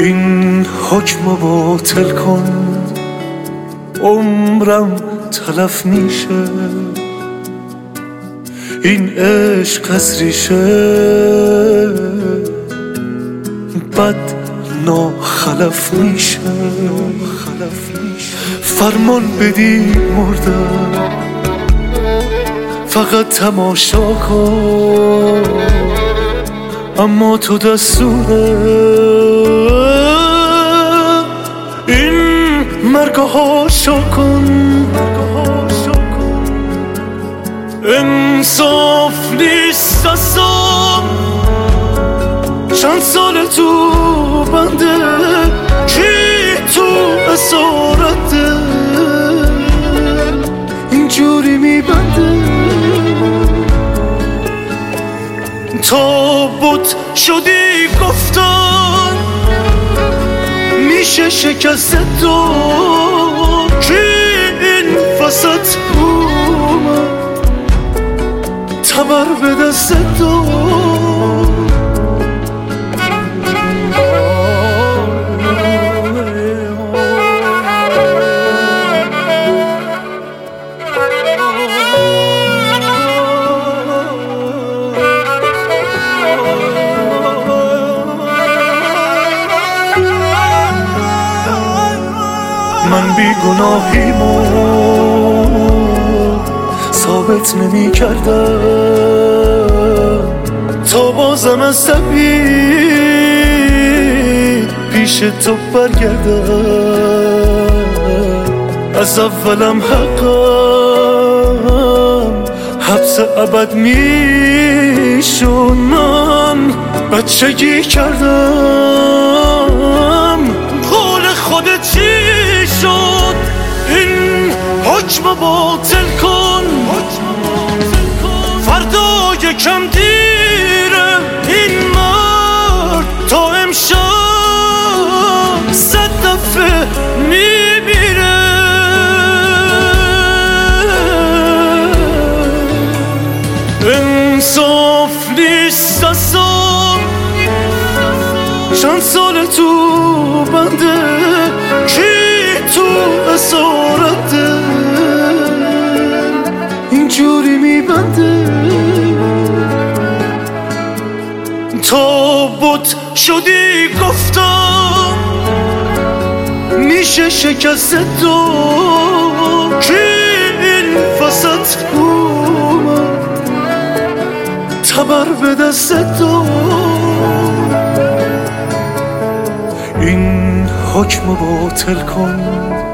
این حکم باطل کن، عمرم تلف میشه. این عشق از ریشه بد ناخلف میشه. فرمان بدی مردم، فقط تماشا کن، اما تو دستوره این مرگو هاشا کن. انصاف نیست اصلا چند سال تو بنده، کی تو اسارته اینجوری میبنده. تابوت شدی گفتن میشه شکست تو، کی این وسط اومد تبر به دست تو. من بی گناهیمو ثابت نمی کردم تا بازم از تبعید پیش تو برگردم. از اولم حقم حبس ابد میشون، من بچگی کردم قول خودت چی شد. این حکم باطل کن، فردا یکم دیره. این مرد تا امشب 100 دفعه میمیره. انصاف نیست اصلا چند سال تو بنده، کی تو اسارته اینجوری میبنده. تابوت شدی گفتم میشه شکست تو، کی این وسط اومد تبر به دست تو. این حکم باطل کن،